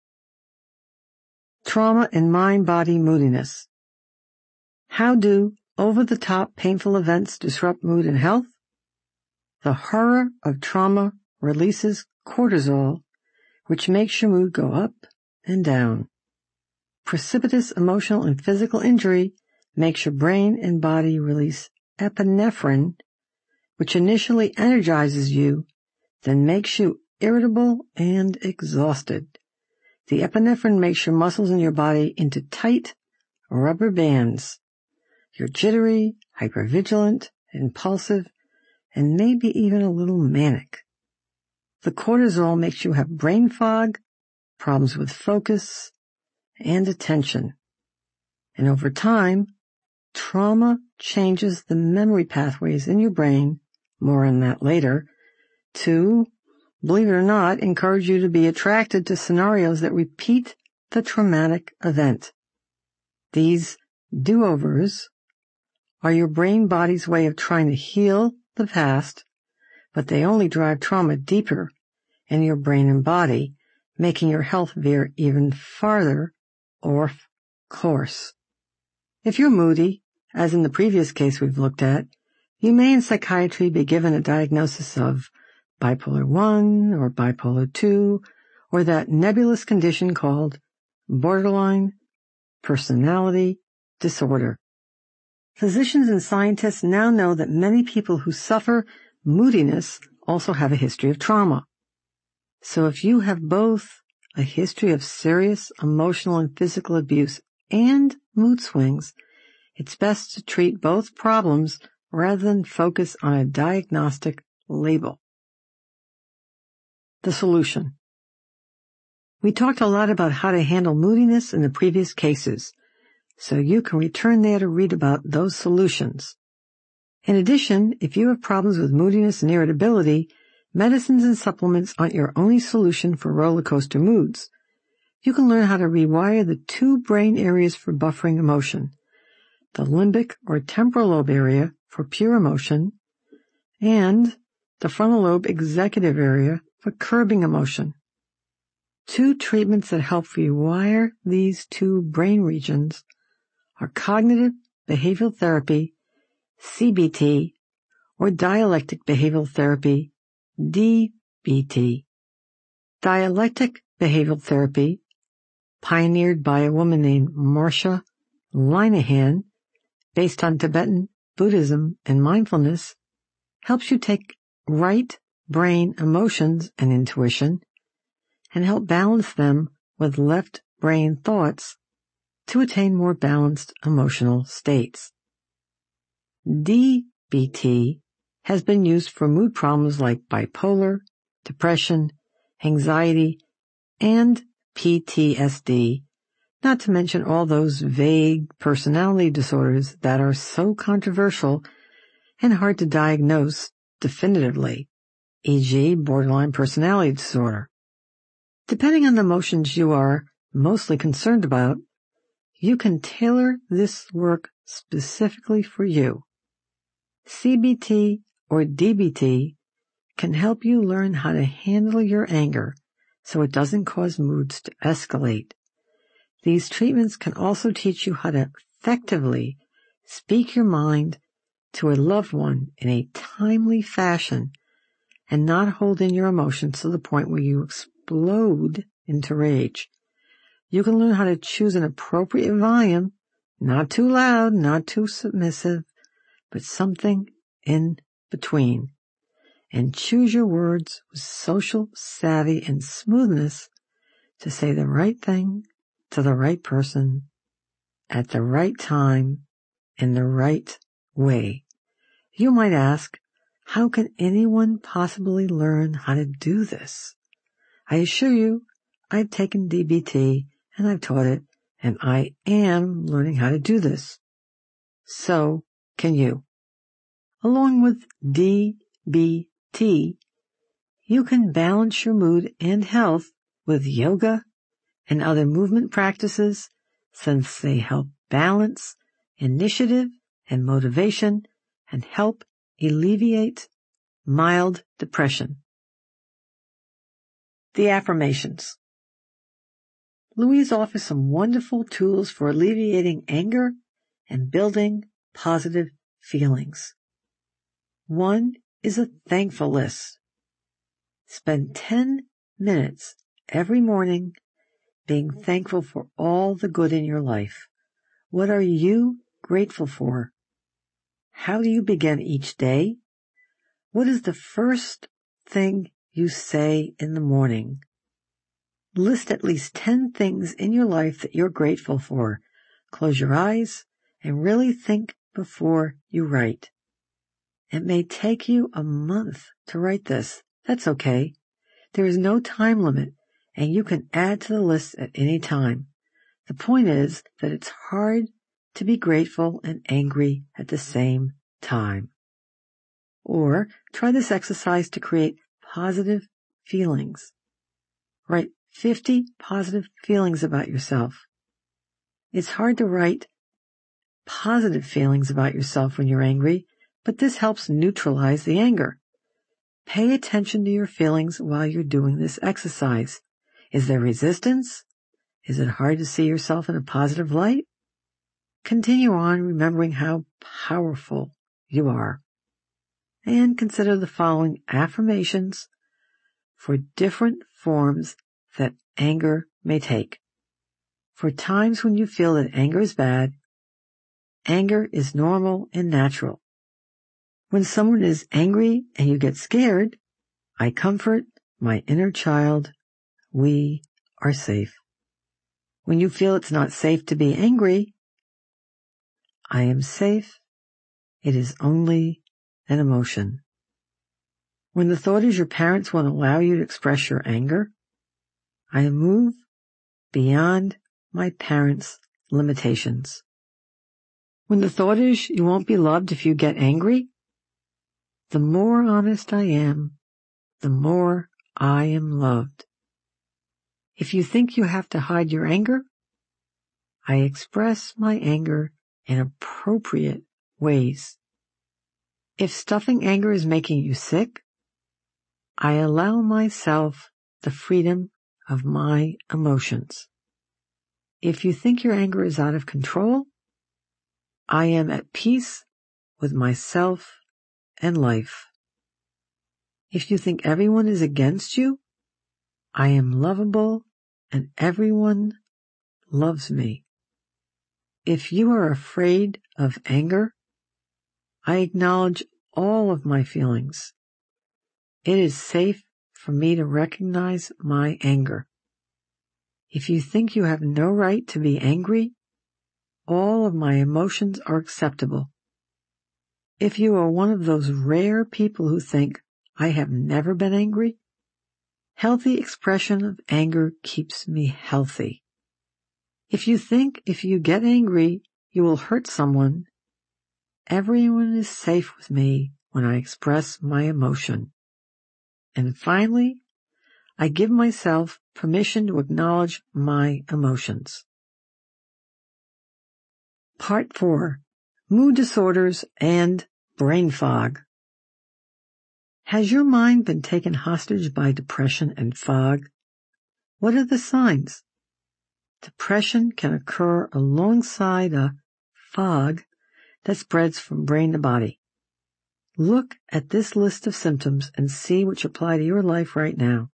Trauma and mind-body moodiness. How do over-the-top painful events disrupt mood and health? The horror of trauma releases cortisol, which makes your mood go up and down. Precipitous emotional and physical injury makes your brain and body release epinephrine, which initially energizes you, then makes you irritable and exhausted. The epinephrine makes your muscles in your body into tight rubber bands. You're jittery, hypervigilant, impulsive, and maybe even a little manic. The cortisol makes you have brain fog, problems with focus, and attention. And over time, trauma changes the memory pathways in your brain, more on that later, to, believe it or not, encourage you to be attracted to scenarios that repeat the traumatic event. These do-overs are your brain-body's way of trying to heal the past, but they only drive trauma deeper in your brain and body, making your health veer even farther off course. If you're moody, as in the previous case we've looked at, you may in psychiatry be given a diagnosis of bipolar one or bipolar two, or that nebulous condition called borderline personality disorder. Physicians and scientists now know that many people who suffer moodiness also have a history of trauma. So if you have both a history of serious emotional and physical abuse and mood swings, it's best to treat both problems rather than focus on a diagnostic label. The solution. We talked a lot about how to handle moodiness in the previous cases, so you can return there to read about those solutions. In addition, if you have problems with moodiness and irritability, medicines and supplements aren't your only solution for roller coaster moods. You can learn how to rewire the two brain areas for buffering emotion, the limbic or temporal lobe area for pure emotion, and the frontal lobe executive area for curbing emotion. Two treatments that help rewire these two brain regions are cognitive behavioral therapy, C B T, or dialectic behavioral therapy, D B T. Dialectic behavioral therapy, pioneered by a woman named Marsha Linehan, based on Tibetan Buddhism and mindfulness, helps you take right brain emotions and intuition and help balance them with left brain thoughts to attain more balanced emotional states. D B T has been used for mood problems like bipolar, depression, anxiety, and P T S D, not to mention all those vague personality disorders that are so controversial and hard to diagnose definitively, for example borderline personality disorder. Depending on the emotions you are mostly concerned about, you can tailor this work specifically for you. C B T or D B T can help you learn how to handle your anger so it doesn't cause moods to escalate. These treatments can also teach you how to effectively speak your mind to a loved one in a timely fashion and not hold in your emotions to the point where you explode into rage. You can learn how to choose an appropriate volume, not too loud, not too submissive, but something in between. And choose your words with social savvy and smoothness to say the right thing to the right person at the right time in the right way. You might ask, how can anyone possibly learn how to do this? I assure you, I've taken D B T and I've taught it, and I am learning how to do this. So can you. Along with D B T, you can balance your mood and health with yoga and other movement practices, since they help balance initiative and motivation and help alleviate mild depression. The affirmations. Louise offers some wonderful tools for alleviating anger and building positive feelings. One is a thankful list. Spend ten minutes every morning being thankful for all the good in your life. What are you grateful for? How do you begin each day? What is the first thing you say in the morning? List at least ten things in your life that you're grateful for. Close your eyes and really think before you write. It may take you a month to write this. That's okay. There is no time limit, and you can add to the list at any time. The point is that it's hard to be grateful and angry at the same time. Or try this exercise to create positive feelings. Write fifty positive feelings about yourself. It's hard to write positive feelings about yourself when you're angry, but this helps neutralize the anger. Pay attention to your feelings while you're doing this exercise. Is there resistance? Is it hard to see yourself in a positive light? Continue on remembering how powerful you are. and consider the following affirmations for different forms that anger may take. For times when you feel that anger is bad, anger is normal and natural. When someone is angry and you get scared, I comfort my inner child. We are safe. When you feel it's not safe to be angry, I am safe. It is only an emotion. When the thought is your parents won't allow you to express your anger, I move beyond my parents' limitations. When the thought is you won't be loved if you get angry, the more honest I am, the more I am loved. If you think you have to hide your anger, I express my anger in appropriate ways. If stuffing anger is making you sick, I allow myself the freedom of my emotions. If you think your anger is out of control, I am at peace with myself and life. If you think everyone is against you, I am lovable and everyone loves me. If you are afraid of anger, I acknowledge all of my feelings. It is safe for me to recognize my anger. If you think you have no right to be angry, all of my emotions are acceptable. If you are one of those rare people who think, I have never been angry, healthy expression of anger keeps me healthy. If you think if you get angry, you will hurt someone, everyone is safe with me when I express my emotion. And finally, I give myself permission to acknowledge my emotions. Part four. Mood disorders and brain fog. Has your mind been taken hostage by depression and fog? What are the signs? Depression can occur alongside a fog that spreads from brain to body. Look at this list of symptoms and see which apply to your life right now.